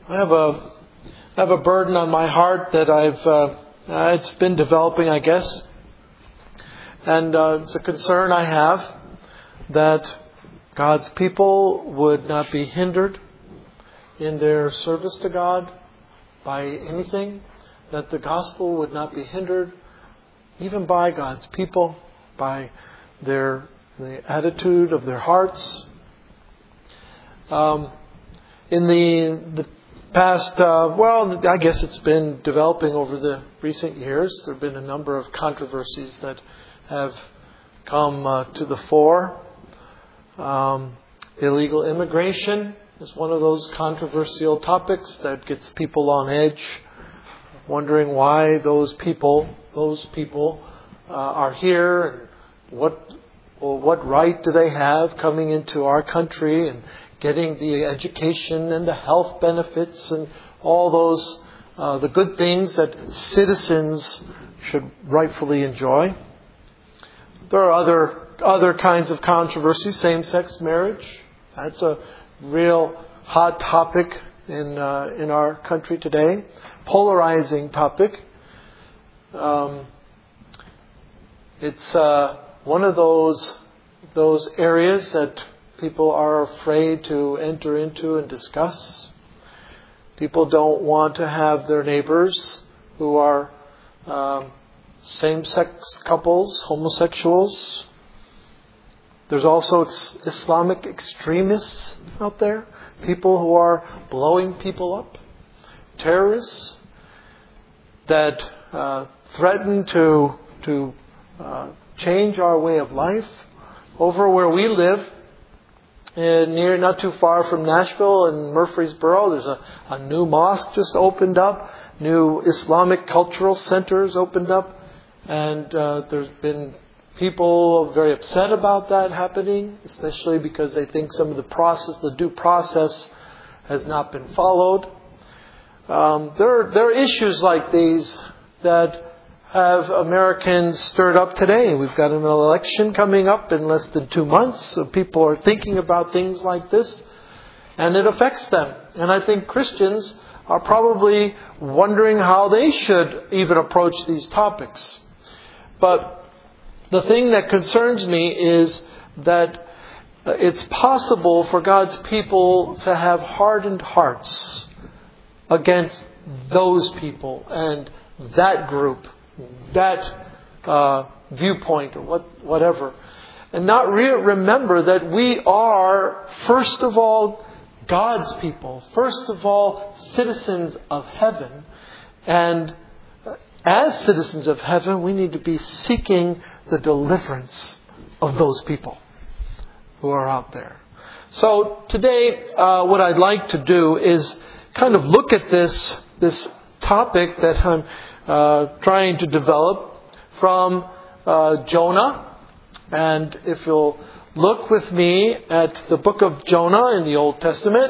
I have a burden on my heart that it's been developing, I guess. And it's a concern I have that God's people would not be hindered in their service to God by anything. That the gospel would not be hindered even by God's people, by the attitude of their hearts. In the past, I guess it's been developing over the recent years. There have been a number of controversies that have come to the fore. Illegal immigration is one of those controversial topics that gets people on edge, wondering why those people are here, and what right do they have coming into our country and getting the education and the health benefits and all those the good things that citizens should rightfully enjoy. There are other kinds of controversy. Same-sex marriage, that's a real hot topic in our country today. Polarizing topic. It's one of those areas that people are afraid to enter into and discuss. People don't want to have their neighbors who are same-sex couples, homosexuals. There's also Islamic extremists out there. People who are blowing people up. Terrorists that threaten to change our way of life. Over where we live, not too far from Nashville and Murfreesboro, there's a new mosque just opened up. New Islamic cultural centers opened up. And there's been people very upset about that happening, especially because they think some of the due process has not been followed. There are issues like these that have Americans stirred up today. We've got an election coming up in less than 2 months, so people are thinking about things like this, and it affects them. And I think Christians are probably wondering how they should even approach these topics. But the thing that concerns me is that it's possible for God's people to have hardened hearts against those people and that group, that viewpoint or whatever. And not remember that we are, first of all, God's people. First of all, citizens of heaven. And as citizens of heaven, we need to be seeking the deliverance of those people who are out there. So today, what I'd like to do is kind of look at this topic that I'm trying to develop from Jonah. And if you'll look with me at the book of Jonah in the Old Testament.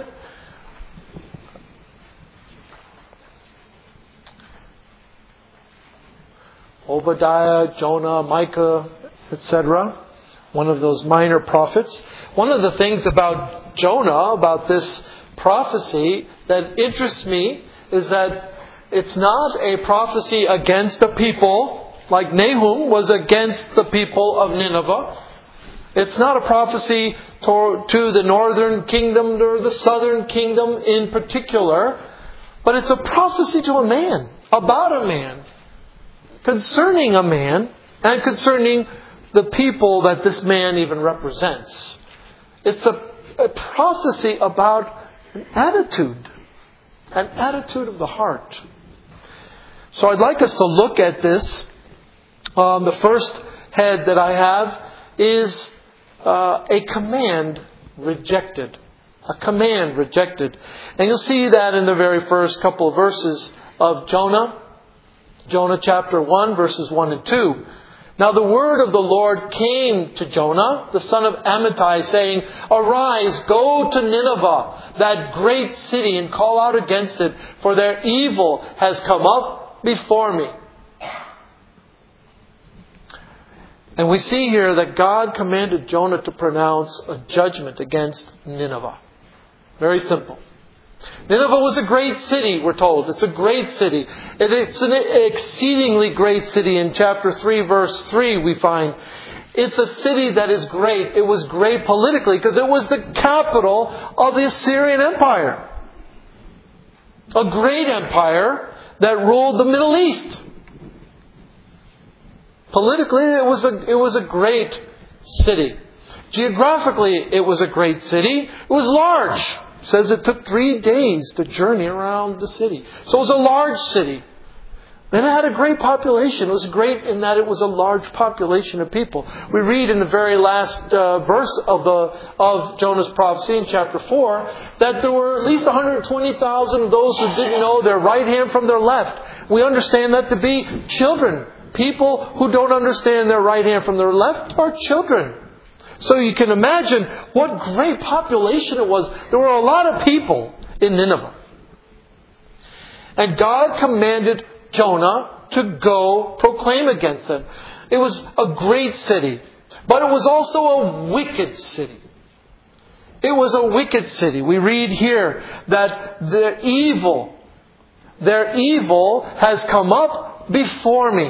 Obadiah, Jonah, Micah, etc. One of those minor prophets. One of the things about Jonah, about this prophecy that interests me, is that it's not a prophecy against the people, like Nahum was against the people of Nineveh. It's not a prophecy to the northern kingdom or the southern kingdom in particular, but it's a prophecy to a man, about a man, concerning a man, and concerning the people that this man even represents. It's a prophecy about an attitude of the heart. So I'd like us to look at this. The first head that I have is a command rejected. A command rejected. And you'll see that in the very first couple of verses of Jonah. Jonah chapter 1, verses 1 and 2. Now the word of the Lord came to Jonah, the son of Amittai, saying, "Arise, go to Nineveh, that great city, and call out against it, for their evil has come up before me." And we see here that God commanded Jonah to pronounce a judgment against Nineveh. Very simple. Nineveh was a great city, we're told. It's a great city. It's an exceedingly great city. In chapter 3, verse 3, we find it's a city that is great. It was great politically because it was the capital of the Assyrian Empire. A great empire that ruled the Middle East. Politically, it was a great city. Geographically, it was a great city. It was large. It says it took 3 days to journey around the city. So it was a large city. And it had a great population. It was great in that it was a large population of people. We read in the very last verse of Jonah's prophecy in chapter 4 that there were at least 120,000 of those who didn't know their right hand from their left. We understand that to be children. People who don't understand their right hand from their left are children. So you can imagine what great population it was. There were a lot of people in Nineveh. And God commanded Jonah to go proclaim against them. It was a great city, but it was also a wicked city. It was a wicked city. We read here that their evil has come up before me.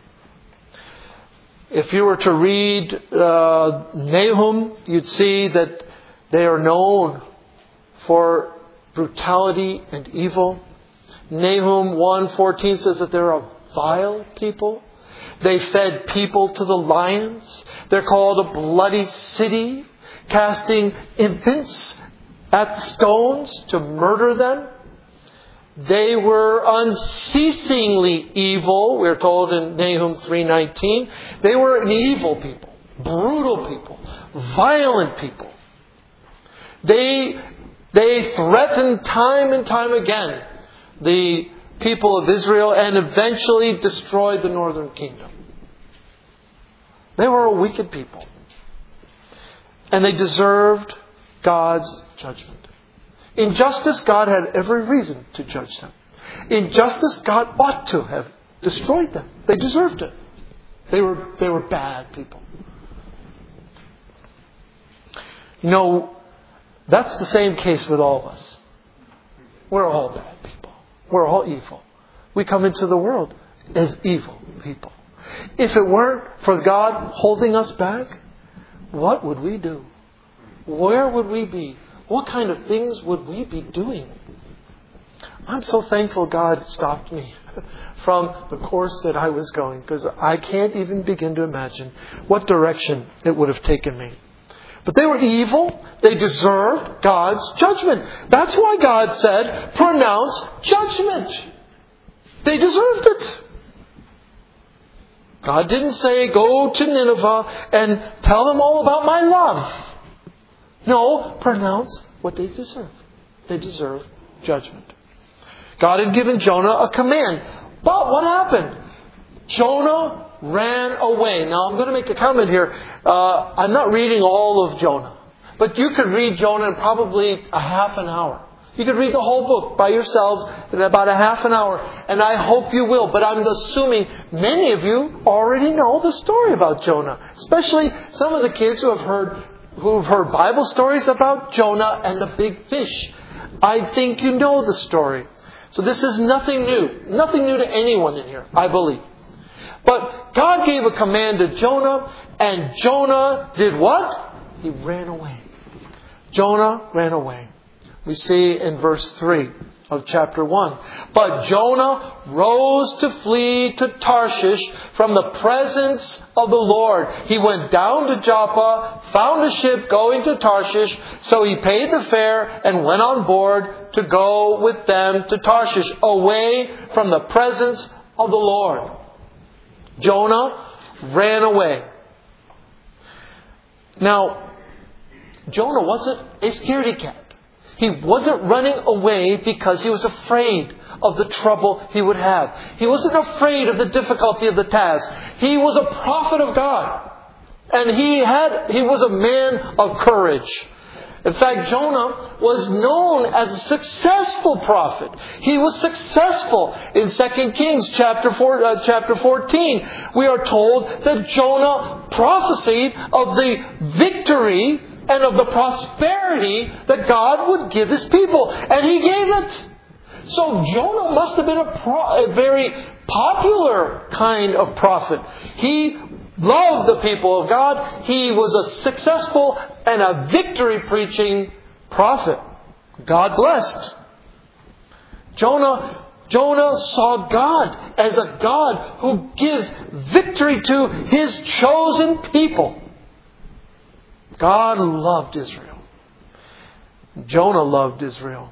If you were to read Nahum, you'd see that they are known for brutality and evil. Nahum 1:14 says that they're a vile people. They fed people to the lions. They're called a bloody city, casting infants at stones to murder them. They were unceasingly evil. We're told in Nahum 3:19. They were an evil people, brutal people, violent people. They threatened time and time again the people of Israel and eventually destroyed the northern kingdom. They were a wicked people. And they deserved God's judgment. In justice, God had every reason to judge them. In justice, God ought to have destroyed them. They deserved it. They were bad people. You know, that's the same case with all of us. We're all bad people. We're all evil. We come into the world as evil people. If it weren't for God holding us back, what would we do? Where would we be? What kind of things would we be doing? I'm so thankful God stopped me from the course that I was going, because I can't even begin to imagine what direction it would have taken me. But they were evil. They deserved God's judgment. That's why God said, pronounce judgment. They deserved it. God didn't say, go to Nineveh and tell them all about my love. No, pronounce what they deserve. They deserve judgment. God had given Jonah a command. But what happened? Jonah ran away. Now I'm going to make a comment here. I'm not reading all of Jonah. But you could read Jonah in probably a half an hour. You could read the whole book by yourselves in about a half an hour. And I hope you will. But I'm assuming many of you already know the story about Jonah. Especially some of the kids who've heard Bible stories about Jonah and the big fish. I think you know the story. So this is nothing new. Nothing new to anyone in here, I believe. But God gave a command to Jonah, and Jonah did what? He ran away. Jonah ran away. We see in verse 3 of chapter 1. But Jonah rose to flee to Tarshish from the presence of the Lord. He went down to Joppa, found a ship going to Tarshish, so he paid the fare and went on board to go with them to Tarshish, away from the presence of the Lord. Jonah ran away. Now, Jonah wasn't a scaredy cat. He wasn't running away because he was afraid of the trouble he would have. He wasn't afraid of the difficulty of the task. He was a prophet of God. And he was a man of courage. In fact, Jonah was known as a successful prophet. He was successful. In 2 Kings chapter 14, we are told that Jonah prophesied of the victory and of the prosperity that God would give His people. And He gave it. So Jonah must have been a very popular kind of prophet. He loved the people of God. He was a successful and a victory-preaching prophet. God blessed. Jonah saw God as a God who gives victory to His chosen people. God loved Israel. Jonah loved Israel.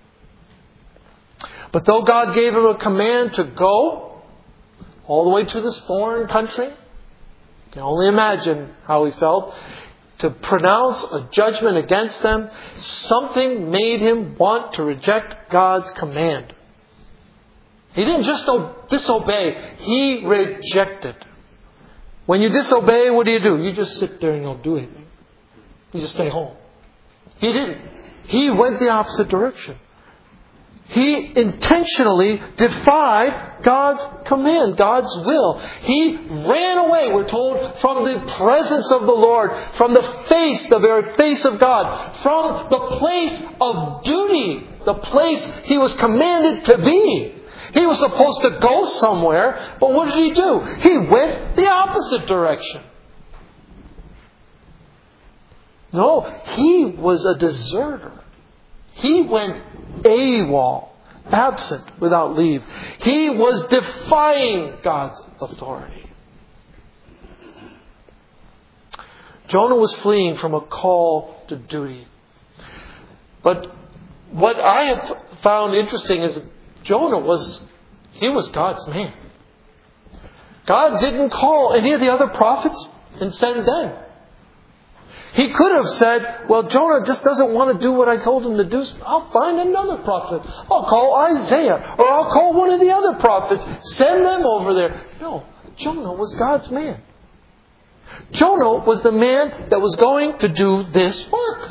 But though God gave him a command to go all the way to this foreign country, you can only imagine how he felt, to pronounce a judgment against them, something made him want to reject God's command. He didn't just disobey, he rejected. When you disobey, what do? You just sit there and don't do anything. You just stay home. He didn't. He went the opposite direction. He intentionally defied God's command, God's will. He ran away, we're told, from the presence of the Lord, from the very face of God, from the place of duty, the place he was commanded to be. He was supposed to go somewhere, but what did he do? He went the opposite direction. No, he was a deserter. He went AWOL, absent without leave. He was defying God's authority. Jonah was fleeing from a call to duty. But what I have found interesting is Jonah was God's man. God didn't call any of the other prophets and send them. He could have said, well, Jonah just doesn't want to do what I told him to do. So I'll find another prophet. I'll call Isaiah. Or I'll call one of the other prophets. Send them over there. No, Jonah was God's man. Jonah was the man that was going to do this work.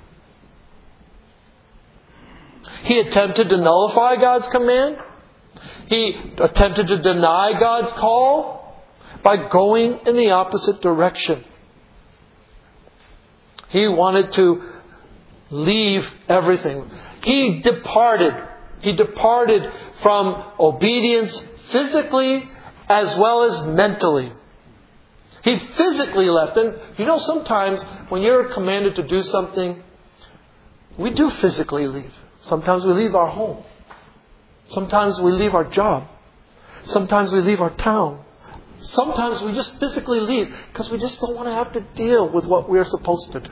He attempted to nullify God's command. He attempted to deny God's call by going in the opposite direction. He wanted to leave everything. He departed. He departed from obedience physically as well as mentally. He physically left. And sometimes when you're commanded to do something, we do physically leave. Sometimes we leave our home. Sometimes we leave our job. Sometimes we leave our town. Sometimes we just physically leave because we just don't want to have to deal with what we're supposed to do.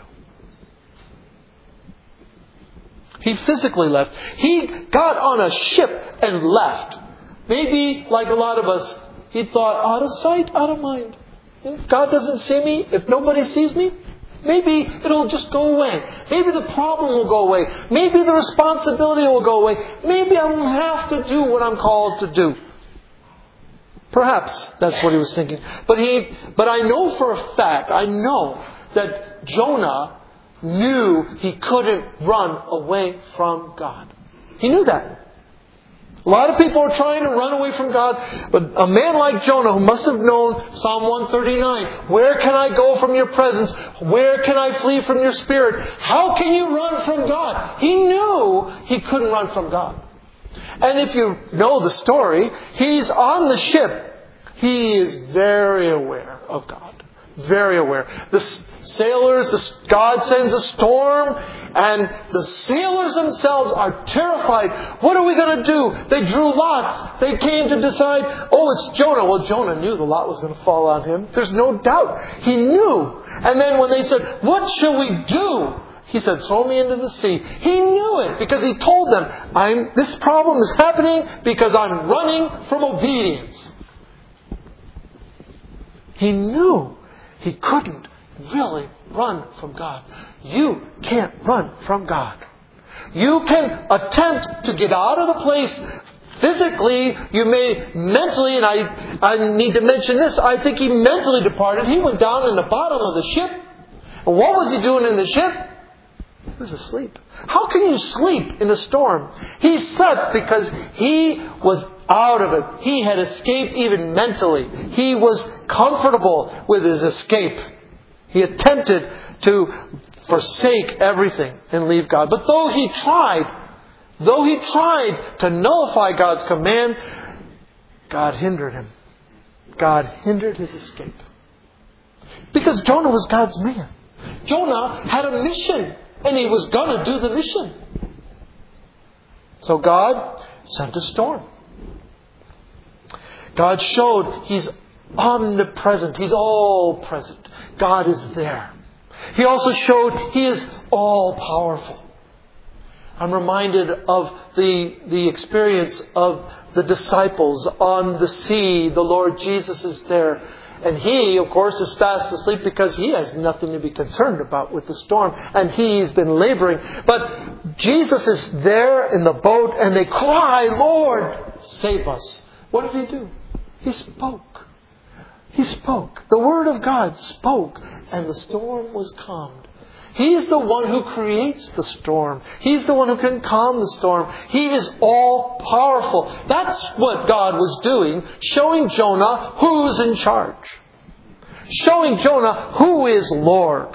He physically left. He got on a ship and left. Maybe, like a lot of us, he thought, out of sight, out of mind. If God doesn't see me, if nobody sees me, maybe it'll just go away. Maybe the problem will go away. Maybe the responsibility will go away. Maybe I won't have to do what I'm called to do. Perhaps that's what he was thinking. But I know for a fact, that Jonah knew he couldn't run away from God. He knew that. A lot of people are trying to run away from God, but a man like Jonah, who must have known Psalm 139, where can I go from your presence? Where can I flee from your spirit? How can you run from God? He knew he couldn't run from God. And if you know the story, he's on the ship. He is very aware of God. Very aware. The sailors, God sends a storm, and the sailors themselves are terrified. What are we going to do? They drew lots. They came to decide, it's Jonah. Well, Jonah knew the lot was going to fall on him. There's no doubt. He knew. And then when they said, what shall we do? He said, throw me into the sea. He knew it because he told them, this problem is happening because I'm running from obedience. He knew he couldn't really run from God. You can't run from God. You can attempt to get out of the place physically. You may mentally, and I need to mention this, I think he mentally departed. He went down in the bottom of the ship. And what was he doing in the ship? He was asleep. How can you sleep in a storm? He slept because he was out of it. He had escaped even mentally. He was comfortable with his escape. He attempted to forsake everything and leave God. But though he tried to nullify God's command, God hindered him. God hindered his escape. Because Jonah was God's man. Jonah had a mission, and he was going to do the mission. So God sent a storm. God showed He's omnipresent. He's all present. God is there. He also showed He is all powerful. I'm reminded of the experience of the disciples on the sea. The Lord Jesus is there. And He, of course, is fast asleep because He has nothing to be concerned about with the storm. And He's been laboring. But Jesus is there in the boat and they cry, Lord, save us. What did He do? He spoke. He spoke. The Word of God spoke. And the storm was calmed. He's the one who creates the storm. He's the one who can calm the storm. He is all powerful. That's what God was doing, showing Jonah who's in charge. Showing Jonah who is Lord.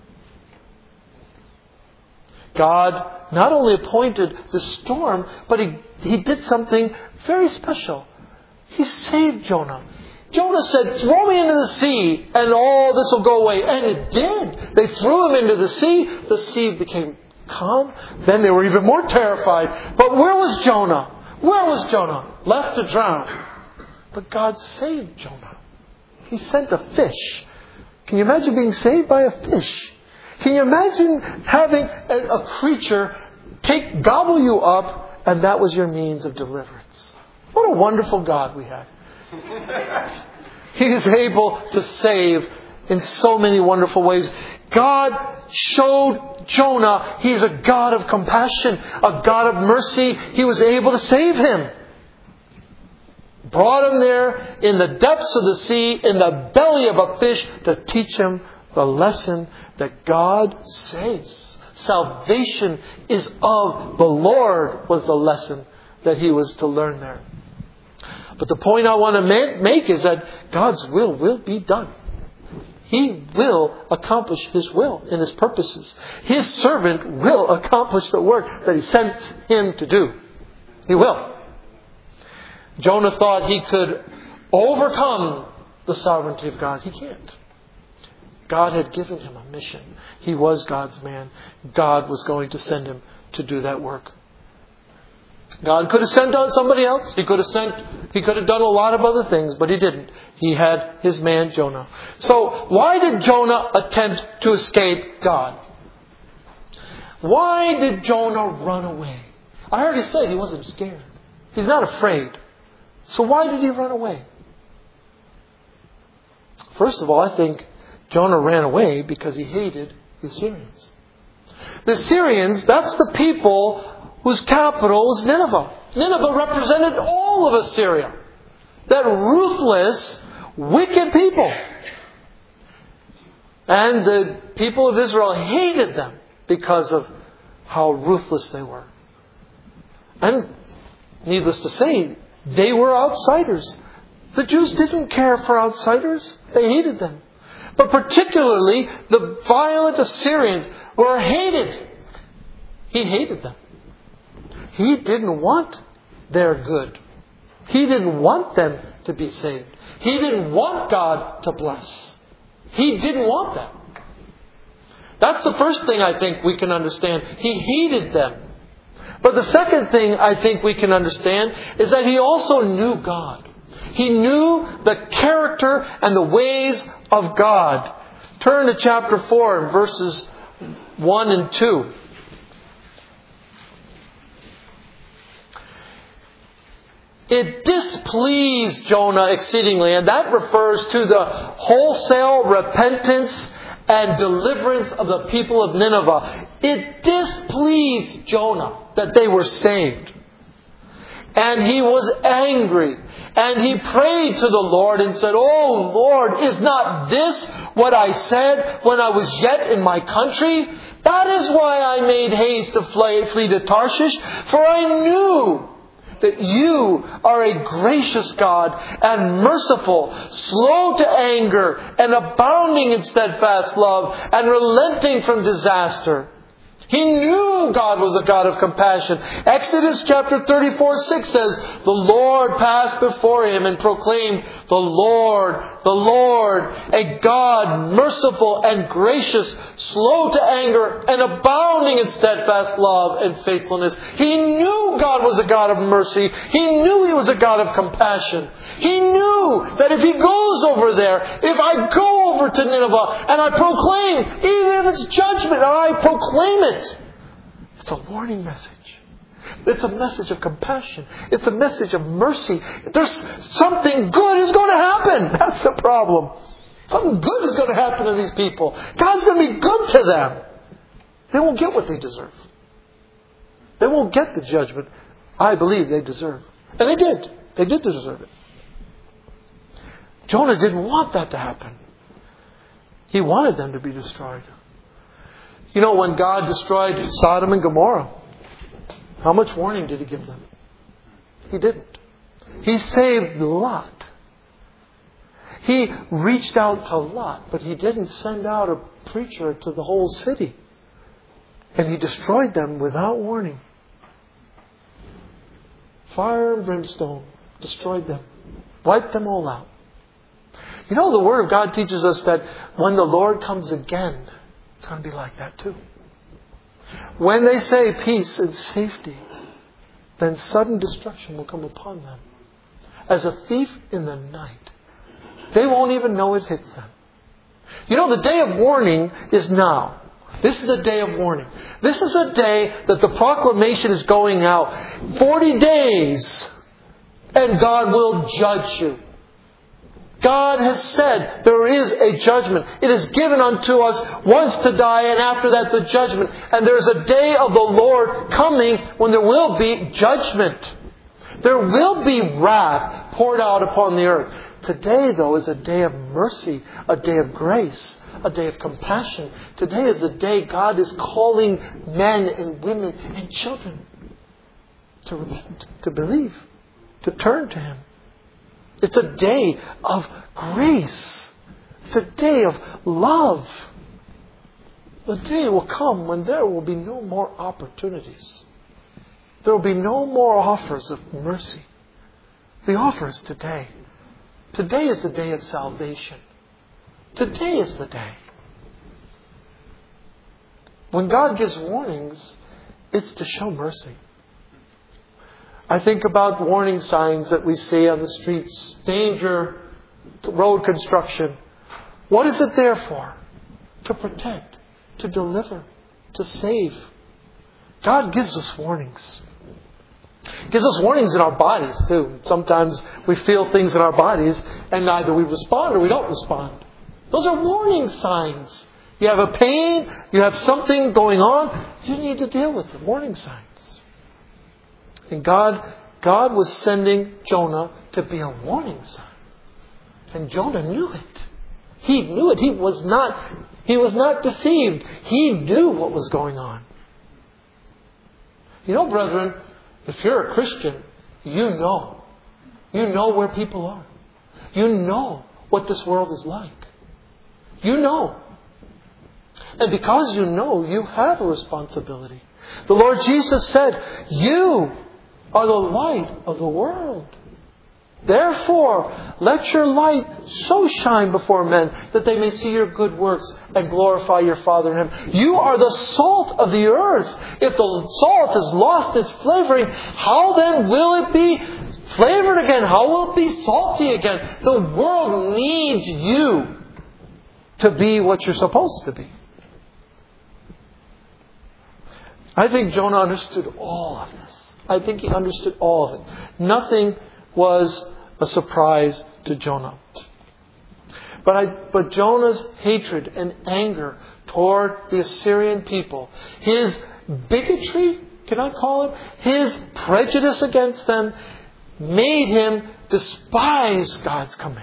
God not only appointed the storm, but He did something very special. He saved Jonah. Jonah said, throw me into the sea and all this will go away. And it did. They threw him into the sea. The sea became calm. Then they were even more terrified. But where was Jonah? Where was Jonah? Left to drown. But God saved Jonah. He sent a fish. Can you imagine being saved by a fish? Can you imagine having a creature gobble you up, and that was your means of deliverance? What a wonderful God we have. He is able to save in so many wonderful ways. God showed Jonah He's a God of compassion, a God of mercy. He was able to save him. Brought him there in the depths of the sea, in the belly of a fish, to teach him the lesson that God saves. Salvation is of the Lord was the lesson that he was to learn there. But the point I want to make is that God's will be done. He will accomplish His will and His purposes. His servant will accomplish the work that He sent him to do. He will. Jonah thought he could overcome the sovereignty of God. He can't. God had given him a mission. He was God's man. God was going to send him to do that work. God could have sent out somebody else. He could have done a lot of other things, but He didn't. He had His man Jonah. So why did Jonah attempt to escape God? Why did Jonah run away? I already said he wasn't scared. He's not afraid. So why did he run away? First of all, I think Jonah ran away because he hated the Assyrians. The Assyrians, that's the people whose capital is Nineveh. Nineveh represented all of Assyria. That ruthless, wicked people. And the people of Israel hated them because of how ruthless they were. And needless to say, they were outsiders. The Jews didn't care for outsiders. They hated them. But particularly, the violent Assyrians were hated. He hated them. He didn't want their good. He didn't want them to be saved. He didn't want God to bless. He didn't want that. That's the first thing I think we can understand. He hated them. But the second thing I think we can understand is that he also knew God. He knew the character and the ways of God. Turn to chapter 4 and verses 1 and 2. It displeased Jonah exceedingly, and that refers to the wholesale repentance and deliverance of the people of Nineveh. It displeased Jonah that they were saved. And he was angry. And he prayed to the Lord and said, "Oh Lord, is not this what I said when I was yet in my country? That is why I made haste to flee to Tarshish, for I knew that you are a gracious God and merciful, slow to anger and abounding in steadfast love and relenting from disaster. He knew God was a God of compassion. Exodus chapter 34:6 says, the Lord passed before him and proclaimed, the Lord, a God merciful and gracious, slow to anger and abounding in steadfast love and faithfulness. He knew God was a God of mercy. He knew He was a God of compassion. He knew that if He goes over there, if I go over to Nineveh and I proclaim, even if it's judgment, I proclaim it. It's a warning message. It's a message of compassion. It's a message of mercy. There's something good is going to happen. That's the problem. Something good is going to happen to these people. God's going to be good to them. They won't get what they deserve. They won't get the judgment I believe they deserve. And they did. They did deserve it. Jonah didn't want that to happen. He wanted them to be destroyed. You know, when God destroyed Sodom and Gomorrah, how much warning did He give them? He didn't. He saved Lot. He reached out to Lot, but He didn't send out a preacher to the whole city. And He destroyed them without warning. Fire and brimstone destroyed them. Wiped them all out. You know, the Word of God teaches us that when the Lord comes again, it's going to be like that too. When they say peace and safety, then sudden destruction will come upon them. As a thief in the night. They won't even know it hits them. You know, the day of warning is now. This is the day of warning. This is a day that the proclamation is going out. 40 days and God will judge you. God has said there is a judgment. It is given unto us once to die and after that the judgment. And there's a day of the Lord coming when there will be judgment. There will be wrath poured out upon the earth. Today, though, is a day of mercy, a day of grace, a day of compassion. Today is a day God is calling men and women and children to repent, to believe, to turn to Him. It's a day of grace. It's a day of love. The day will come when there will be no more opportunities. There will be no more offers of mercy. The offer is today. Today is the day of salvation. Today is the day. When God gives warnings, it's to show mercy. I think about warning signs that we see on the streets. Danger, road construction. What is it there for? To protect, to deliver, to save. God gives us warnings. He gives us warnings in our bodies too. Sometimes we feel things in our bodies and either we respond or we don't respond. Those are warning signs. You have a pain, you have something going on, you need to deal with them. Warning signs. And God was sending Jonah to be a warning sign. And Jonah knew it. He knew it. He was not deceived. He knew what was going on. You know, brethren, if you're a Christian, you know. You know where people are. You know what this world is like. You know. And because you know, you have a responsibility. The Lord Jesus said, you are the light of the world. Therefore, let your light so shine before men that they may see your good works and glorify your Father in heaven. You are the salt of the earth. If the salt has lost its flavoring, how then will it be flavored again? How will it be salty again? The world needs you to be what you're supposed to be. I think Jonah understood all of this. I think he understood all of it. Nothing was a surprise to Jonah. But Jonah's hatred and anger toward the Assyrian people, his bigotry, can I call it? His prejudice against them made him despise God's command.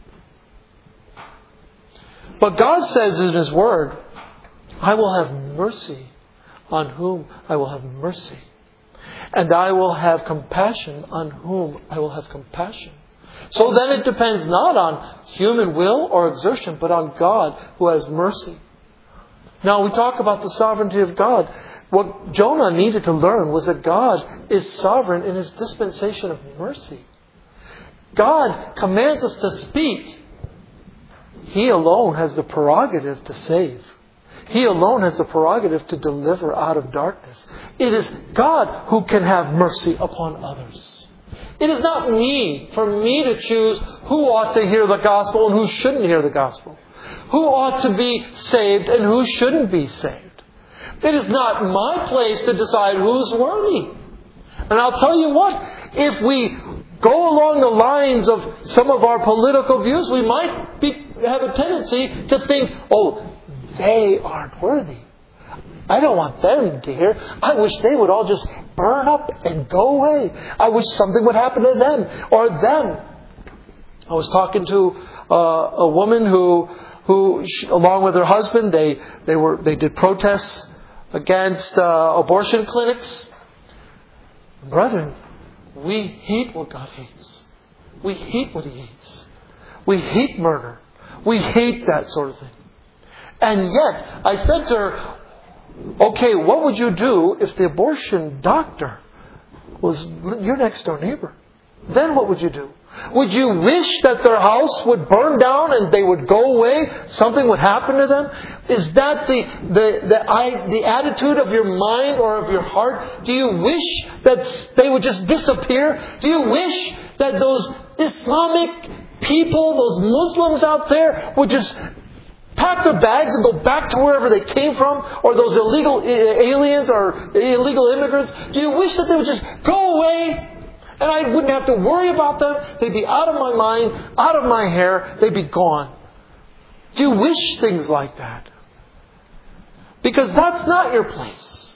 But God says in His Word, I will have mercy on whom I will have mercy. And I will have compassion on whom I will have compassion. So then it depends not on human will or exertion, but on God who has mercy. Now we talk about the sovereignty of God. What Jonah needed to learn was that God is sovereign in His dispensation of mercy. God commands us to speak. He alone has the prerogative to save. He alone has the prerogative to deliver out of darkness. It is God who can have mercy upon others. It is not for me to choose who ought to hear the gospel and who shouldn't hear the gospel. Who ought to be saved and who shouldn't be saved. It is not my place to decide who's worthy. And I'll tell you what, if we go along the lines of some of our political views, we might have a tendency to think, they aren't worthy. I don't want them to hear. I wish they would all just burn up and go away. I wish something would happen to them or them. I was talking to a woman who along with her husband, they did protests against abortion clinics. Brethren, we hate what God hates. We hate what He hates. We hate murder. We hate that sort of thing. And yet, I said to her, okay, what would you do if the abortion doctor was your next door neighbor? Then what would you do? Would you wish that their house would burn down and they would go away? Something would happen to them? Is that the attitude of your mind or of your heart? Do you wish that they would just disappear? Do you wish that those Islamic people, those Muslims out there, would just pack their bags and go back to wherever they came from? Or those illegal aliens or illegal immigrants? Do you wish that they would just go away? And I wouldn't have to worry about them. They'd be out of my mind, out of my hair. They'd be gone. Do you wish things like that? Because that's not your place.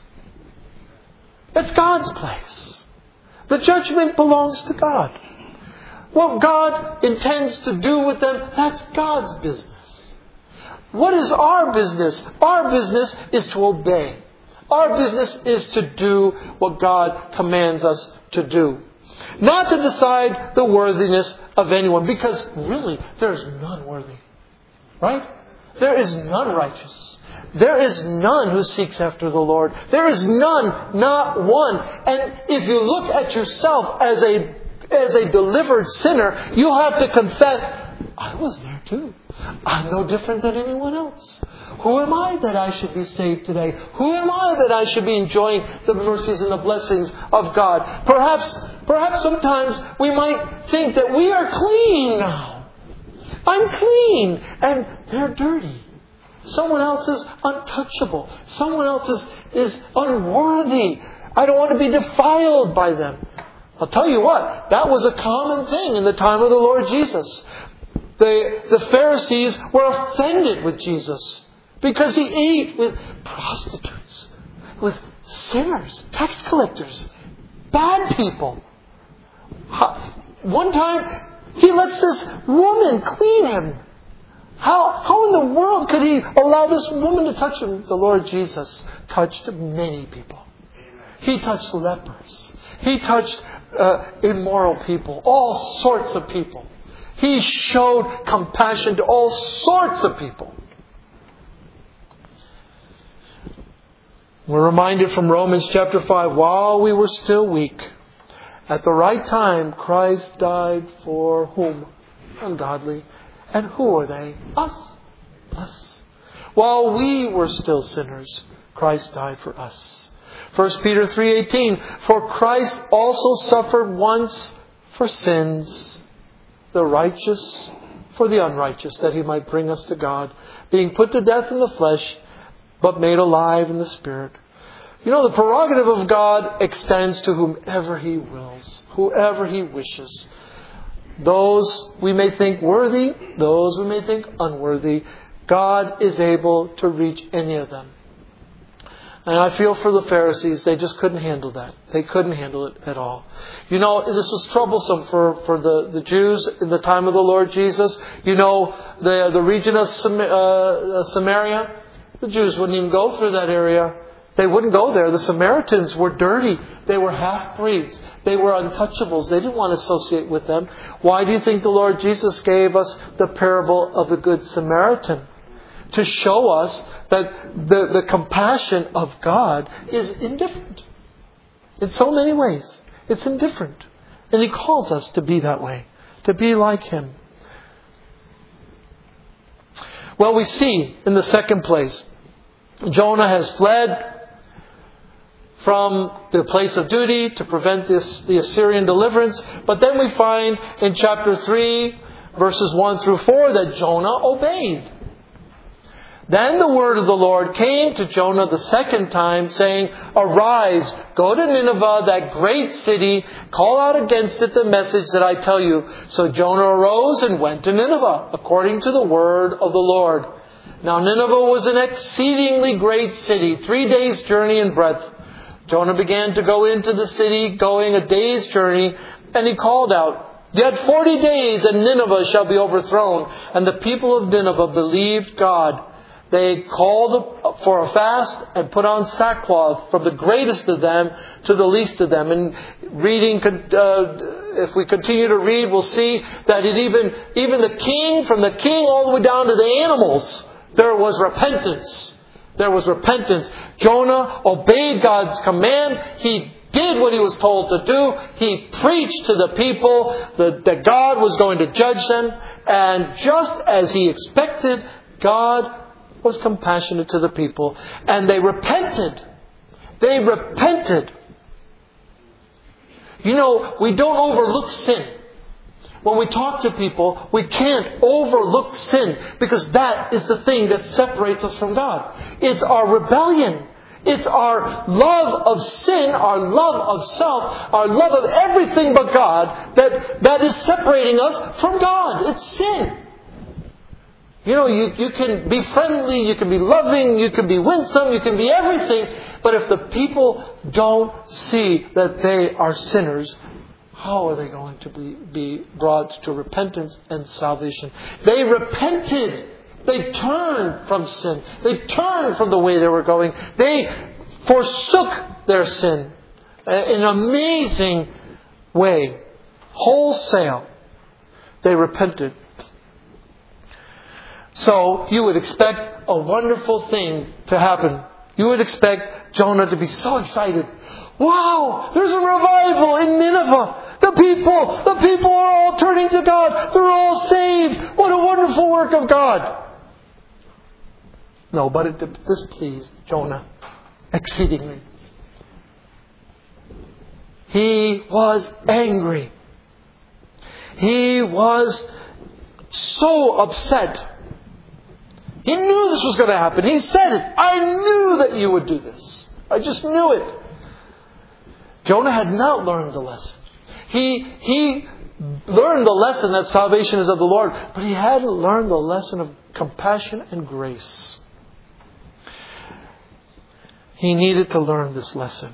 It's God's place. The judgment belongs to God. What God intends to do with them, that's God's business. What is our business? Our business is to obey. Our business is to do what God commands us to do. Not to decide the worthiness of anyone, because really, there is none worthy. Right? There is none righteous. There is none who seeks after the Lord. There is none, not one. And if you look at yourself as a delivered sinner, you'll have to confess, I was there too. I'm no different than anyone else. Who am I that I should be saved today? Who am I that I should be enjoying the mercies and the blessings of God? Perhaps sometimes we might think that we are clean now. I'm clean and they're dirty. Someone else is untouchable. Someone else is unworthy. I don't want to be defiled by them. I'll tell you what, that was a common thing in the time of the Lord Jesus. The Pharisees were offended with Jesus because He ate with prostitutes, with sinners, tax collectors, bad people. One time, He lets this woman clean Him. How in the world could He allow this woman to touch Him? The Lord Jesus touched many people. He touched lepers. He touched immoral people, all sorts of people. He showed compassion to all sorts of people. We're reminded from Romans chapter 5, while we were still weak, at the right time, Christ died for whom? Ungodly. And who are they? Us. While we were still sinners, Christ died for us. 1 Peter 3:18, for Christ also suffered once for sins, the righteous for the unrighteous, that He might bring us to God, being put to death in the flesh, but made alive in the Spirit. You know, the prerogative of God extends to whomever He wills, whoever He wishes. Those we may think worthy, those we may think unworthy. God is able to reach any of them. And I feel for the Pharisees, they just couldn't handle that. They couldn't handle it at all. You know, this was troublesome for the Jews in the time of the Lord Jesus. You know, the region of Samaria, the Jews wouldn't even go through that area. They wouldn't go there. The Samaritans were dirty. They were half-breeds. They were untouchables. They didn't want to associate with them. Why do you think the Lord Jesus gave us the parable of the Good Samaritan? To show us that the compassion of God is indifferent. In so many ways, it's indifferent. And He calls us to be that way, to be like Him. Well, we see in the second place, Jonah has fled from the place of duty to prevent the Assyrian deliverance. But then we find in chapter 3, verses 1 through 4, that Jonah obeyed. Then the word of the Lord came to Jonah the second time, saying, "Arise, go to Nineveh, that great city, call out against it the message that I tell you." So Jonah arose and went to Nineveh, according to the word of the Lord. Now Nineveh was an exceedingly great city, 3 days' journey in breadth. Jonah began to go into the city, going a day's journey, and he called out, "Yet 40 days, and Nineveh shall be overthrown." And the people of Nineveh believed God. They called for a fast and put on sackcloth, from the greatest of them to the least of them. And reading, if we continue to read, we'll see that even the king, from the king all the way down to the animals, there was repentance. There was repentance. Jonah obeyed God's command. He did what he was told to do. He preached to the people that God was going to judge them. And just as he expected, God was compassionate to the people. And they repented. They repented. You know, we don't overlook sin. When we talk to people, we can't overlook sin, because that is the thing that separates us from God. It's our rebellion. It's our love of sin, our love of self, our love of everything but God that is separating us from God. It's sin. You know, you can be friendly, you can be loving, you can be winsome, you can be everything. But if the people don't see that they are sinners, how are they going to be brought to repentance and salvation? They repented. They turned from sin. They turned from the way they were going. They forsook their sin in an amazing way. Wholesale. They repented. So you would expect a wonderful thing to happen. You would expect Jonah to be so excited. Wow, there's a revival in Nineveh. The people are all turning to God. They're all saved. What a wonderful work of God. No, but it displeased Jonah exceedingly. He was angry. He was so upset. He knew this was going to happen. He said it. I knew that you would do this. I just knew it. Jonah had not learned the lesson. He learned the lesson that salvation is of the Lord, but he hadn't learned the lesson of compassion and grace. He needed to learn this lesson.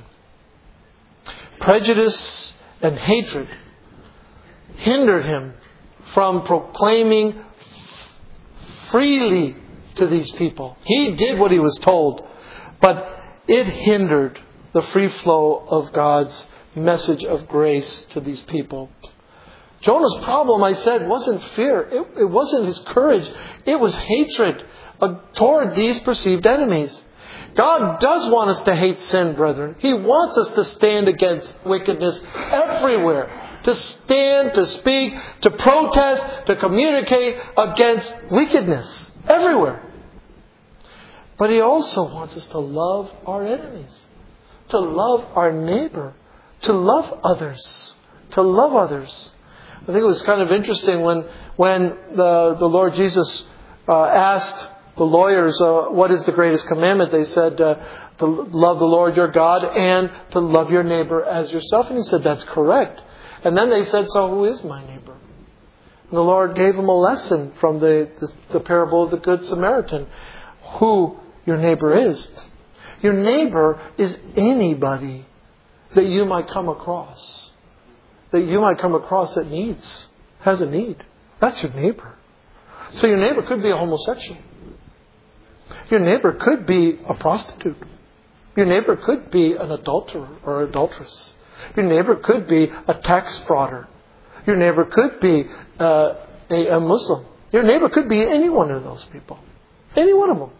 Prejudice and hatred hindered him from proclaiming freely to these people. He did what he was told, but it hindered the free flow of God's message of grace to these people. Jonah's problem, I said, wasn't fear. It wasn't his courage. It was hatred toward these perceived enemies. God does want us to hate sin, brethren. He wants us to stand against wickedness everywhere. To stand, to speak, to protest, to communicate against wickedness everywhere. But He also wants us to love our enemies, to love our neighbor, to love others, to love others. I think it was kind of interesting when the Lord Jesus asked the lawyers, what is the greatest commandment? They said to love the Lord your God and to love your neighbor as yourself. And He said, that's correct. And then they said, so who is my neighbor? And the Lord gave them a lesson from the parable of the Good Samaritan. Who your neighbor is. Your neighbor is anybody that you might come across. That you might come across that has a need. That's your neighbor. So your neighbor could be a homosexual. Your neighbor could be a prostitute. Your neighbor could be an adulterer or adulteress. Your neighbor could be a tax frauder. Your neighbor could be a Muslim. Your neighbor could be any one of those people. Any one of them.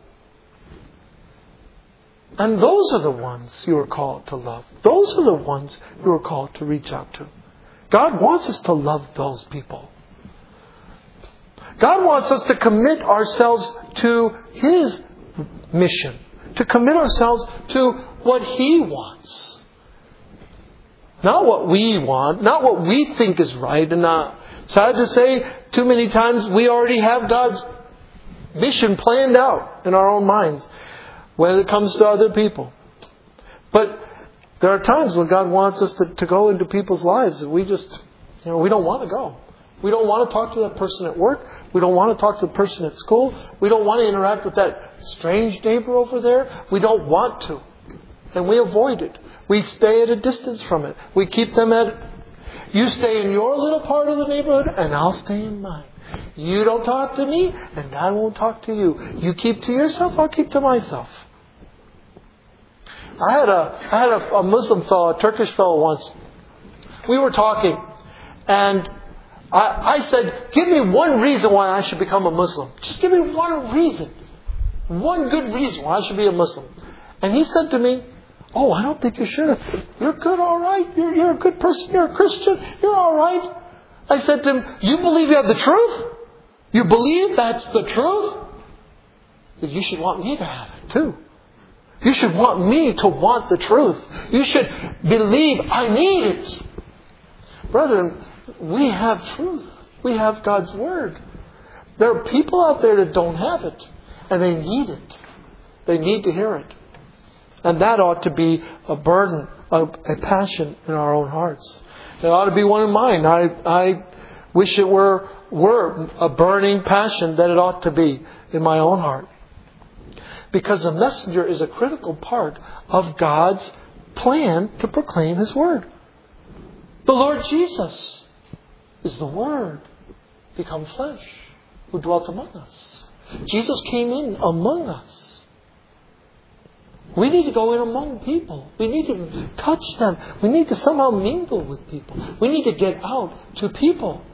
And those are the ones you are called to love. Those are the ones you are called to reach out to. God wants us to love those people. God wants us to commit ourselves to His mission. To commit ourselves to what He wants. Not what we want. Not what we think is right. And sad to say, too many times we already have God's mission planned out in our own minds when it comes to other people. But there are times when God wants us to go into people's lives and we just, we don't want to go. We don't want to talk to that person at work. We don't want to talk to the person at school. We don't want to interact with that strange neighbor over there. We don't want to. And we avoid it. We stay at a distance from it. We keep them at... You stay in your little part of the neighborhood and I'll stay in mine. You don't talk to me and I won't talk to you. You keep to yourself, I'll keep to myself. I had a Muslim fellow, a Turkish fellow once. We were talking and I said, give me one reason why I should become a Muslim. Just give me one reason. One good reason why I should be a Muslim. And he said to me, oh, I don't think you should. You're good, all right. You're a good person. You're a Christian. You're all right. I said to him, you believe you have the truth? You believe that's the truth? Then you should want me to have it too. You should want me to want the truth. You should believe I need it. Brethren, we have truth. We have God's Word. There are people out there that don't have it. And they need it. They need to hear it. And that ought to be a burden, a passion in our own hearts. It ought to be one of mine. I wish it were a burning passion that it ought to be in my own heart. Because the messenger is a critical part of God's plan to proclaim His Word. The Lord Jesus is the Word become flesh who dwelt among us. Jesus came in among us. We need to go in among people. We need to touch them. We need to somehow mingle with people. We need to get out to people.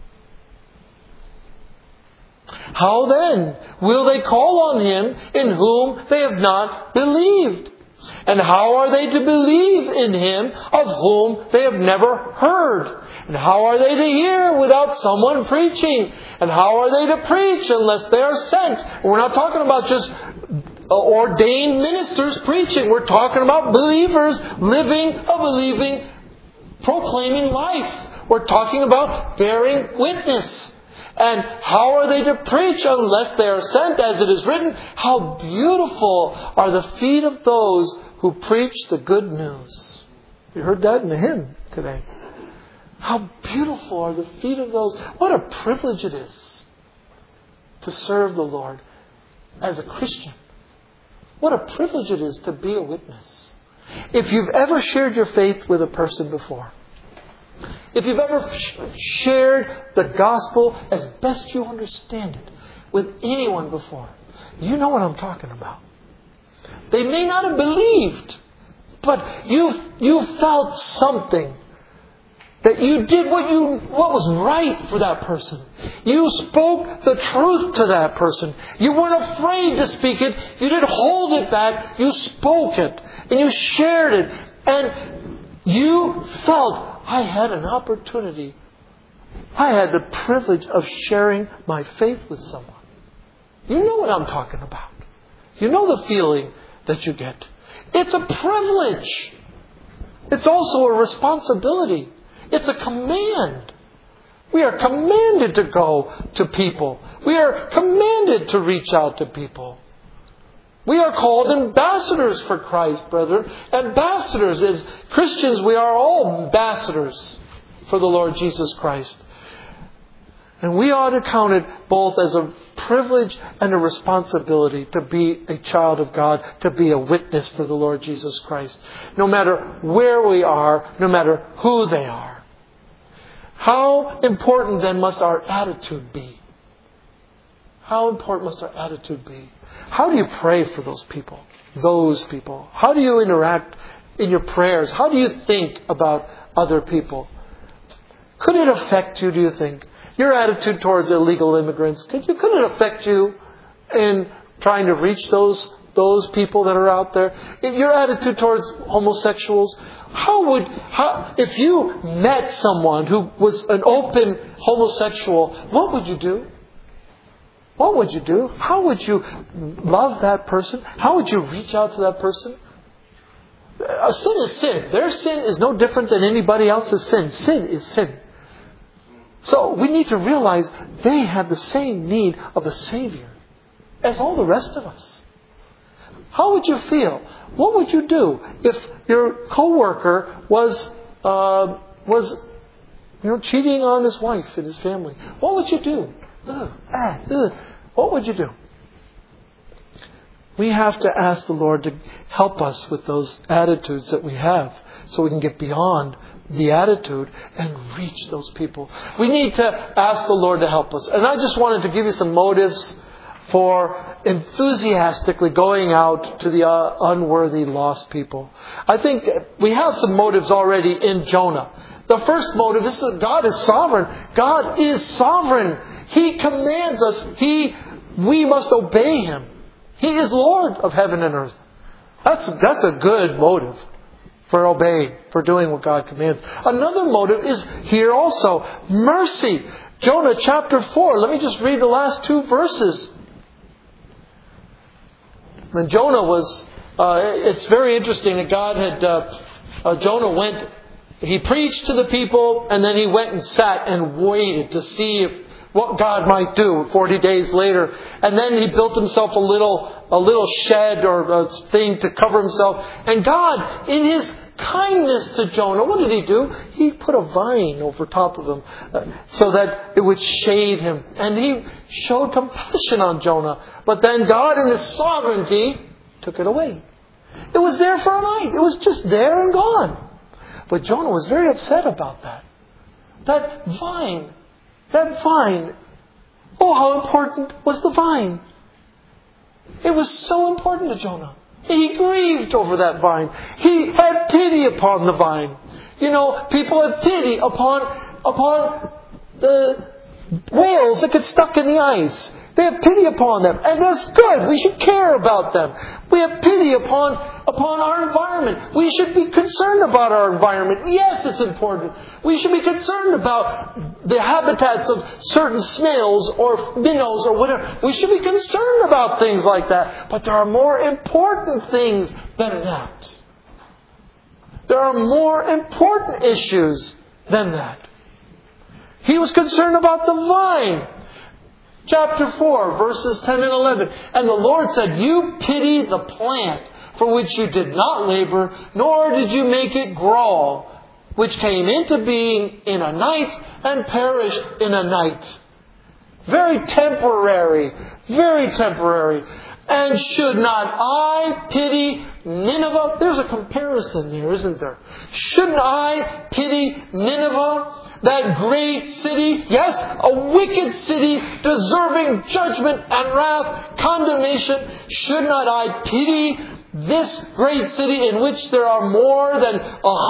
How then will they call on Him in whom they have not believed? And how are they to believe in Him of whom they have never heard? And how are they to hear without someone preaching? And how are they to preach unless they are sent? And we're not talking about just ordained ministers preaching. We're talking about believers living a believing, proclaiming life. We're talking about bearing witness. And how are they to preach unless they are sent? As it is written, how beautiful are the feet of those who preach the good news. You heard that in the hymn today. How beautiful are the feet of those. What a privilege it is to serve the Lord as a Christian. What a privilege it is to be a witness. If you've ever shared your faith with a person before, if you've ever shared the gospel as best you understand it with anyone before, you know what I'm talking about. They may not have believed, but you felt something. That you did what was right for that person. You spoke the truth to that person. You weren't afraid to speak it. You didn't hold it back. You spoke it. And you shared it. And you felt, I had an opportunity. I had the privilege of sharing my faith with someone. You know what I'm talking about. You know the feeling that you get. It's a privilege. It's also a responsibility. It's a command. We are commanded to go to people. We are commanded to reach out to people. We are called ambassadors for Christ, brethren. Ambassadors. As Christians, we are all ambassadors for the Lord Jesus Christ. And we ought to count it both as a privilege and a responsibility to be a child of God, to be a witness for the Lord Jesus Christ. No matter where we are, no matter who they are. How important then must our attitude be? How important must our attitude be? How do you pray for those people? those people? How do you interact in your prayers? How do you think about other people? Could it affect you, do you think? Your attitude towards illegal immigrants, could it affect you in trying to reach those people that are out there? Your attitude towards homosexuals, if you met someone who was an open homosexual, what would you do? What would you do? How would you love that person? How would you reach out to that person? A sin is sin. Their sin is no different than anybody else's sin. Sin is sin. So we need to realize they have the same need of a Savior as all the rest of us. How would you feel? What would you do if your coworker was cheating on his wife and his family? What would you do? What would you do? We have to ask the Lord to help us with those attitudes that we have so we can get beyond the attitude and reach those people. We need to ask the Lord to help us. And I just wanted to give you some motives for enthusiastically going out to the unworthy, lost people. I think we have some motives already in Jonah. The first motive is that God is sovereign. God is sovereign. He commands us. We must obey Him. He is Lord of heaven and earth. That's a good motive for obeying, for doing what God commands. Another motive is here also, mercy. Jonah chapter 4. Let me just read the last 2 verses. When Jonah was, it's very interesting that God had, Jonah went, he preached to the people, and then he went and sat and waited to see what God might do 40 days later. And then he built himself a little shed or a thing to cover himself. And God, in His kindness to Jonah, what did He do? He put a vine over top of him so that it would shade him. And He showed compassion on Jonah. But then God in His sovereignty took it away. It was there for a night. It was just there and gone. But Jonah was very upset about that. That vine. Oh, how important was the vine? It was so important to Jonah. He grieved over that vine. He had pity upon the vine. You know, people have pity upon the whales that get stuck in the ice. They have pity upon them. And that's good. We should care about them. We have pity upon our environment. We should be concerned about our environment. Yes, it's important. We should be concerned about the habitats of certain snails or minnows or whatever. We should be concerned about things like that. But there are more important things than that. There are more important issues than that. He was concerned about the vine. Chapter 4, verses 10 and 11. And the Lord said, "You pity the plant for which you did not labor, nor did you make it grow, which came into being in a night and perished in a night." Very temporary. Very temporary. "And should not I pity Nineveh?" There's a comparison there, isn't there? Shouldn't I pity Nineveh? That great city, yes, a wicked city, deserving judgment and wrath, condemnation. Should not I pity this great city in which there are more than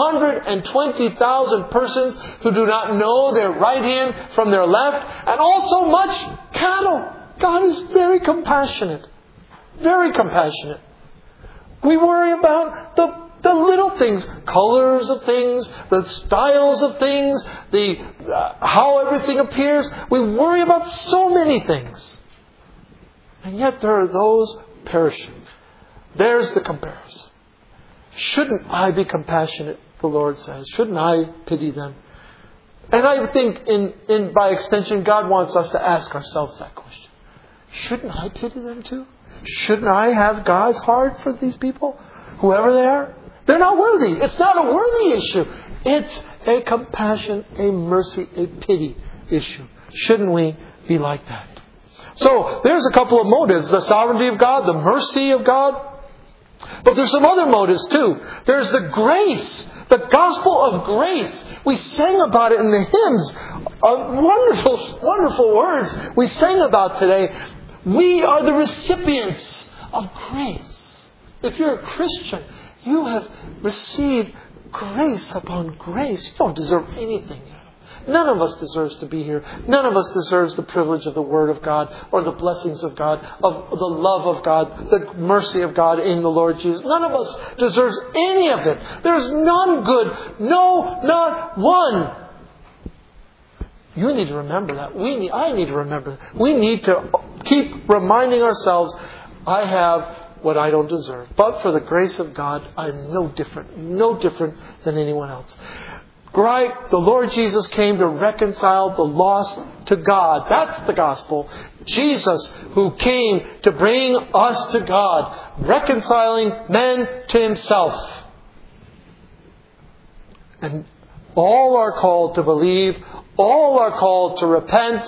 120,000 persons who do not know their right hand from their left, and also much cattle? God is very compassionate. Very compassionate. We worry about the little things, colors of things, the styles of things, how everything appears. We worry about so many things. And yet there are those perishing. There's the comparison. Shouldn't I be compassionate, the Lord says? Shouldn't I pity them? And I think by extension, God wants us to ask ourselves that question. Shouldn't I pity them too? Shouldn't I have God's heart for these people? Whoever they are? They're not worthy. It's not a worthy issue. It's a compassion, a mercy, a pity issue. Shouldn't we be like that? So, there's a couple of motives. The sovereignty of God, the mercy of God. But there's some other motives too. There's the grace, the gospel of grace. We sang about it in the hymns. Wonderful, wonderful words we sang about today. We are the recipients of grace. If you're a Christian, you have received grace upon grace. You don't deserve anything. None of us deserves to be here. None of us deserves the privilege of the Word of God or the blessings of God, of the love of God, the mercy of God in the Lord Jesus. None of us deserves any of it. There's none good. No, not one. You need to remember that. I need to remember that. We need to keep reminding ourselves, I have what I don't deserve. But for the grace of God, I'm no different than anyone else. Right? The Lord Jesus came to reconcile the lost to God. That's the gospel. Jesus, who came to bring us to God, reconciling men to Himself. And all are called to believe. All are called to repent.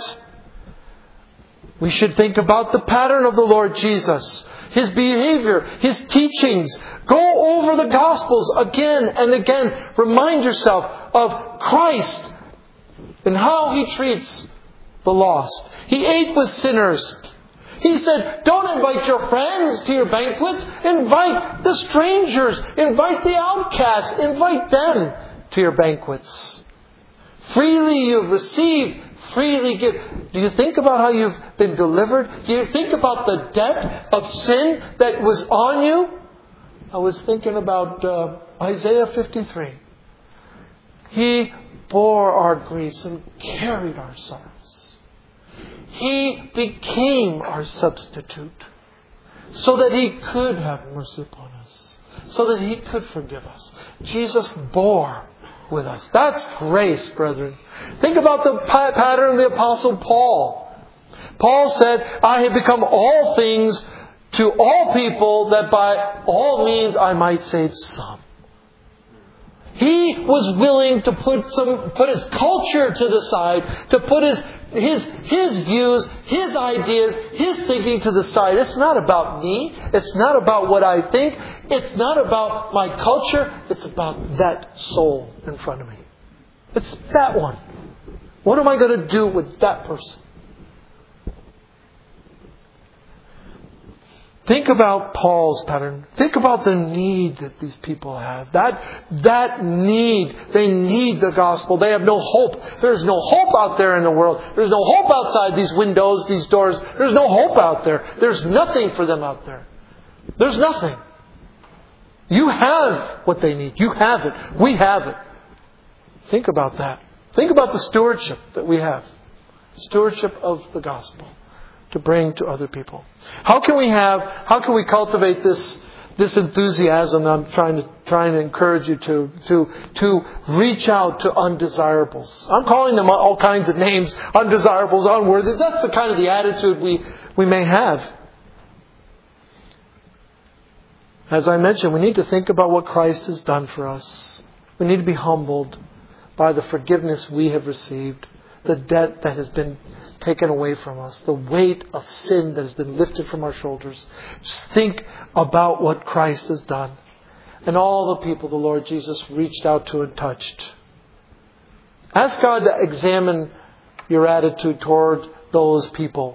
We should think about the pattern of the Lord Jesus. His behavior, His teachings. Go over the Gospels again and again. Remind yourself of Christ and how He treats the lost. He ate with sinners. He said, don't invite your friends to your banquets. Invite the strangers. Invite the outcasts. Invite them to your banquets. Freely you have received, freely give. Do you think about how you've been delivered? Do you think about the debt of sin that was on you? I was thinking about Isaiah 53. He bore our griefs and carried our sorrows. He became our substitute so that He could have mercy upon us, so that He could forgive us. Jesus bore with us. That's grace, brethren. Think about the pattern of the Apostle Paul. Paul said, I have become all things to all people that by all means I might save some. He was willing to put his culture to the side, to put his views, his ideas, his thinking to the side. It's not about me. It's not about what I think. It's not about my culture. It's about that soul in front of me. It's that one. What am I going to do with that person? Think about Paul's pattern. Think about the need that these people have. That need. They need the gospel. They have no hope. There's no hope out there in the world. There's no hope outside these windows, these doors. There's no hope out there. There's nothing for them out there. There's nothing. You have what they need. You have it. We have it. Think about that. Think about the stewardship that we have. Stewardship of the gospel to bring to other people. How can we cultivate this enthusiasm I'm trying to encourage you to reach out to undesirables? I'm calling them all kinds of names, undesirables, unworthy. That's the kind of the attitude we may have. As I mentioned, we need to think about what Christ has done for us. We need to be humbled by the forgiveness we have received, the debt that has been taken away from us, the weight of sin that has been lifted from our shoulders. Just think about what Christ has done and all the people the Lord Jesus reached out to and touched. Ask God to examine your attitude toward those people.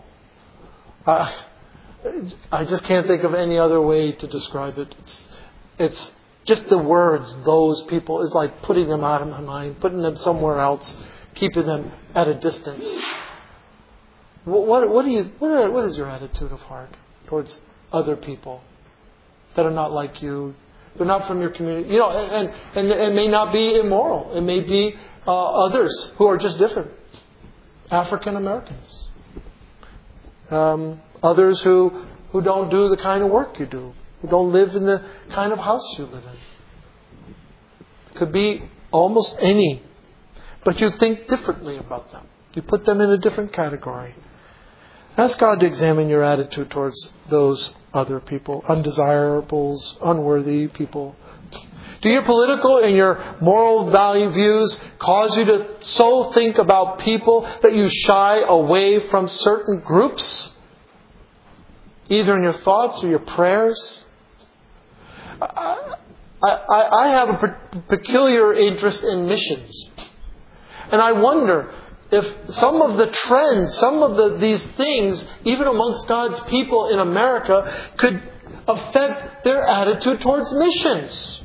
I just can't think of any other way to describe it. It's just the words, those people, is like putting them out of my mind, putting them somewhere else, keeping them at a distance. What is your attitude of heart towards other people that are not like you? They're not from your community. You know, and it may not be immoral. It may be others who are just different. African Americans. Others who don't do the kind of work you do. Who don't live in the kind of house you live in. It could be almost any. But you think differently about them. You put them in a different category. Ask God to examine your attitude towards those other people, undesirables, unworthy people. Do your political and your moral value views cause you to so think about people that you shy away from certain groups? Either in your thoughts or your prayers? I have a peculiar interest in missions. And I wonder if some of the trends, some of these things, even amongst God's people in America, could affect their attitude towards missions.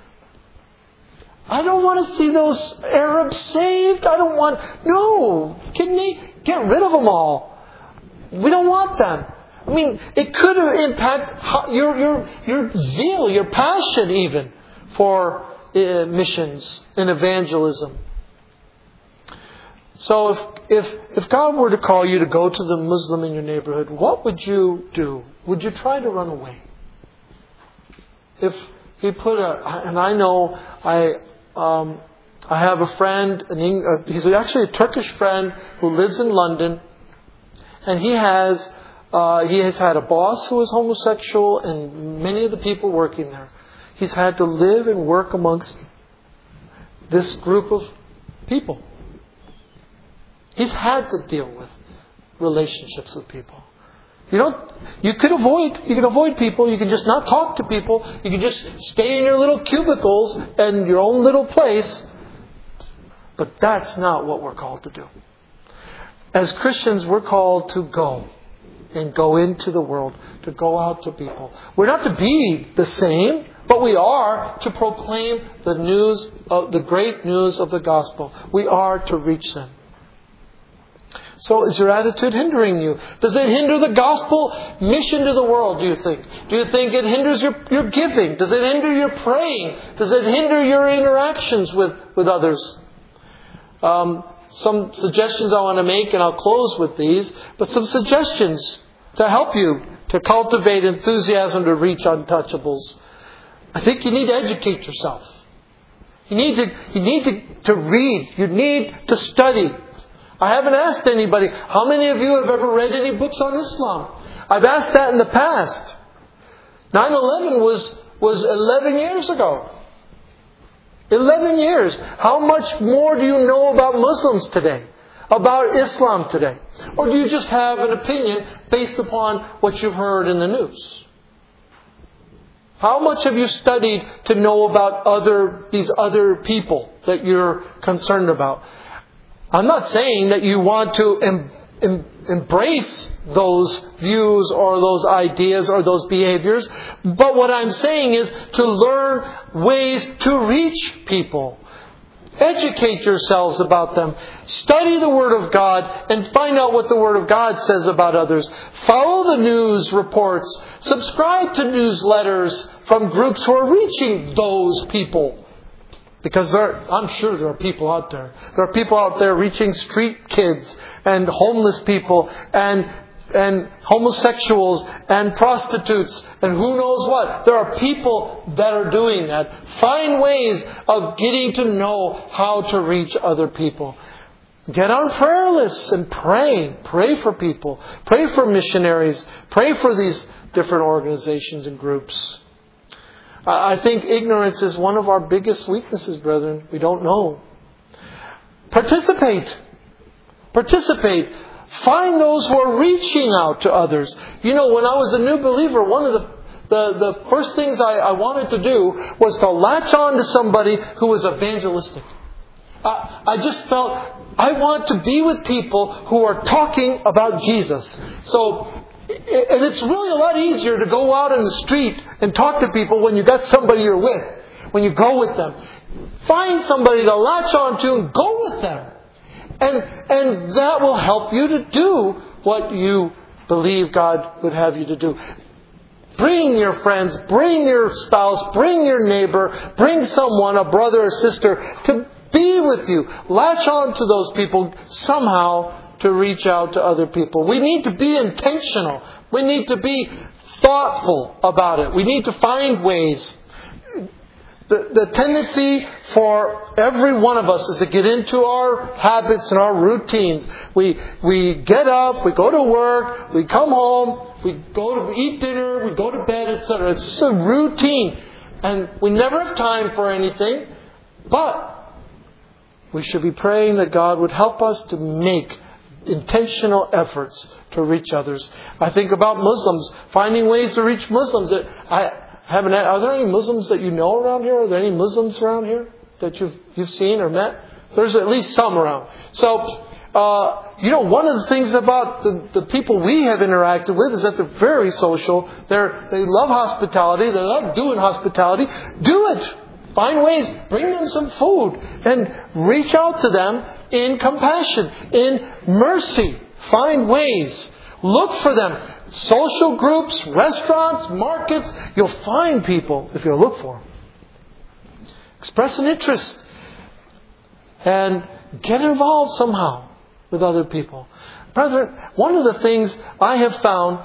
I don't want to see those Arabs saved. No, kidding me? Get rid of them all. We don't want them. I mean, it could impact your zeal, your passion even for missions and evangelism. So if God were to call you to go to the Muslim in your neighborhood, what would you do? Would you try to run away? If He put and I know I have a friend, he's actually a Turkish friend who lives in London, and he has had a boss who is homosexual, and many of the people working there. He's had to live and work amongst this group of people. He's had to deal with relationships with people. You can avoid people. You can just not talk to people. You can just stay in your little cubicles and your own little place. But that's not what we're called to do. As Christians, we're called to go and go into the world, to go out to people. We're not to be the same, but we are to proclaim the great news of the gospel. We are to reach them. So is your attitude hindering you? Does it hinder the gospel mission to the world, do you think? Do you think it hinders your giving? Does it hinder your praying? Does it hinder your interactions with others? Some suggestions I want to make, and I'll close with these, but some suggestions to help you to cultivate enthusiasm to reach untouchables. I think you need to educate yourself. You need to read. You need to study. I haven't asked anybody, how many of you have ever read any books on Islam? I've asked that in the past. 9/11 was 11 years ago. 11 years. How much more do you know about Muslims today? About Islam today? Or do you just have an opinion based upon what you've heard in the news? How much have you studied to know about these other people that you're concerned about? I'm not saying that you want to embrace those views or those ideas or those behaviors. But what I'm saying is to learn ways to reach people. Educate yourselves about them. Study the Word of God and find out what the Word of God says about others. Follow the news reports. Subscribe to newsletters from groups who are reaching those people. Because I'm sure there are people out there. There are people out there reaching street kids and homeless people and homosexuals and prostitutes and who knows what. There are people that are doing that. Find ways of getting to know how to reach other people. Get on prayer lists and pray. Pray for people. Pray for missionaries. Pray for these different organizations and groups. I think ignorance is one of our biggest weaknesses, brethren. We don't know. Participate. Find those who are reaching out to others. When I was a new believer, one of the first things I wanted to do was to latch on to somebody who was evangelistic. I just felt I want to be with people who are talking about Jesus. And it's really a lot easier to go out in the street and talk to people when you got somebody you're with. When you go with them. Find somebody to latch on to and go with them. And that will help you to do what you believe God would have you to do. Bring your friends, bring your spouse, bring your neighbor, bring someone, a brother or sister, to be with you. Latch on to those people somehow to reach out to other people. We need to be intentional. We need to be thoughtful about it. We need to find ways. The tendency for every one of us is to get into our habits and our routines. We get up, we go to work, we come home, we go to eat dinner, we go to bed, etc. It's just a routine. And we never have time for anything. But we should be praying that God would help us to make intentional efforts to reach others. I think about Muslims, finding ways to reach Muslims. Are there any Muslims that you know around here? Are there any Muslims around here that you've seen or met? There's at least some around. So One of the things about the people we have interacted with is that they're very social. They love hospitality. They love doing hospitality. Do it. Find ways. Bring them some food. And reach out to them in compassion, in mercy. Find ways. Look for them. Social groups, restaurants, markets. You'll find people if you look for them. Express an interest. And get involved somehow with other people. Brethren, one of the things I have found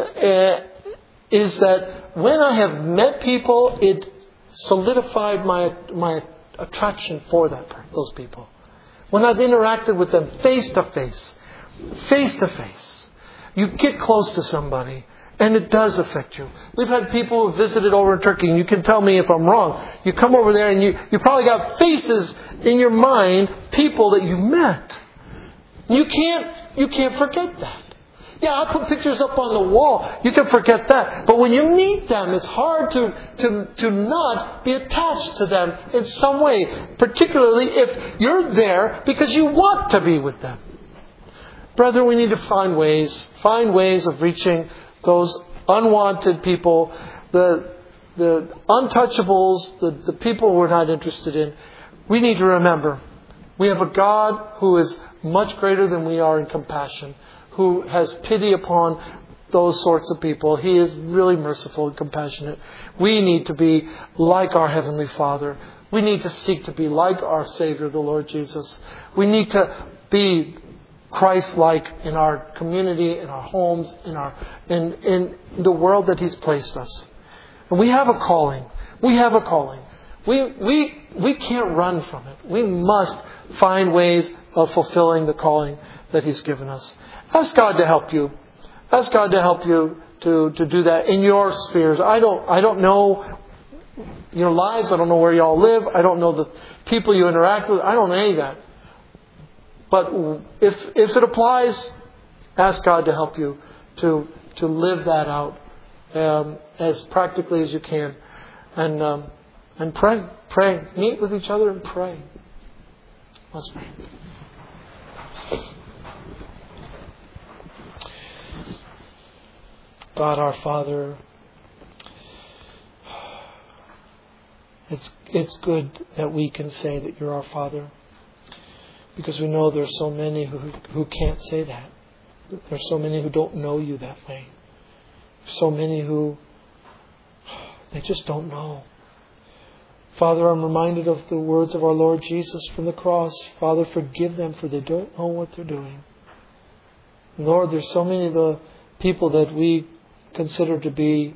is that when I have met people, it solidified my attraction for those people. When I've interacted with them face to face, you get close to somebody and it does affect you. We've had people who visited over in Turkey, and you can tell me if I'm wrong. You come over there and you probably got faces in your mind, people that you met. You can't forget that. Yeah, I put pictures up on the wall. You can forget that. But when you meet them, it's hard to not be attached to them in some way. Particularly if you're there because you want to be with them. Brethren, we need to find ways of reaching those unwanted people, the untouchables, the people we're not interested in. We need to remember, we have a God who is much greater than we are in compassion, who has pity upon those sorts of people. He is really merciful and compassionate. We need to be like our Heavenly Father. We need to seek to be like our Savior, the Lord Jesus. We need to be Christ-like in our community, in our homes, in the world that He's placed us. And we have a calling. We can't run from it. We must find ways of fulfilling the calling that He's given us. Ask God to help you. Ask God to help you to do that in your spheres. I don't know your lives. I don't know where you all live. I don't know the people you interact with. I don't know any of that. But if it applies, ask God to help you to live that out as practically as you can, and pray, meet with each other and pray. Let's pray. God, our Father, it's good that we can say that You're our Father. Because we know there's so many who can't say that. There's so many who don't know You that way. So many who they just don't know. Father, I'm reminded of the words of our Lord Jesus from the cross. Father, forgive them, for they don't know what they're doing. Lord, there's so many of the people that we consider to be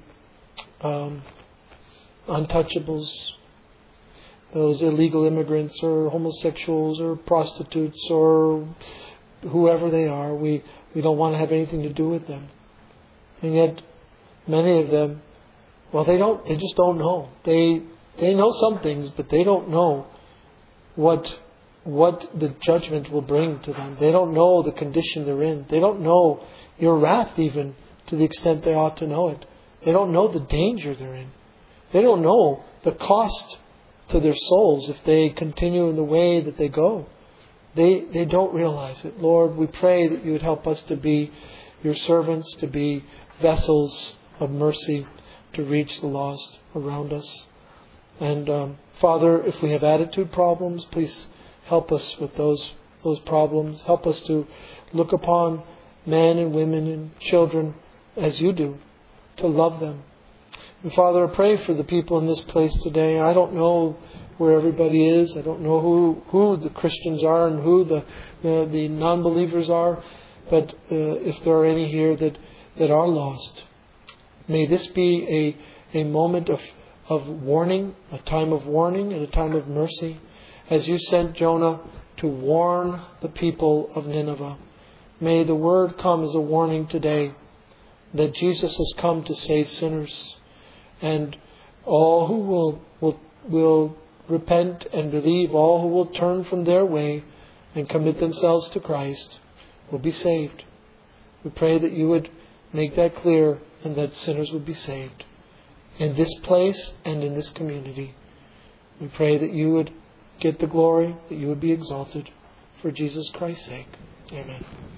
untouchables, those illegal immigrants or homosexuals or prostitutes or whoever they are. We don't want to have anything to do with them. And yet many of them, they just don't know. They know some things, but they don't know what the judgment will bring to them. They don't know the condition they're in. They don't know Your wrath even to the extent they ought to know it. They don't know the danger they're in. They don't know the cost to their souls if they continue in the way that they go. They don't realize it. Lord, we pray that You would help us to be Your servants, to be vessels of mercy, to reach the lost around us. And Father, if we have attitude problems, please help us with those problems. Help us to look upon men and women and children as You do, to love them. And Father, I pray for the people in this place today. I don't know where everybody is. I don't know who the Christians are and who the non-believers are. But if there are any here that are lost, may this be a moment of warning, a time of warning and a time of mercy, as You sent Jonah to warn the people of Nineveh. May the word come as a warning today that Jesus has come to save sinners. And all who will repent and believe, all who will turn from their way and commit themselves to Christ, will be saved. We pray that You would make that clear and that sinners would be saved in this place and in this community. We pray that You would get the glory, that You would be exalted for Jesus Christ's sake. Amen.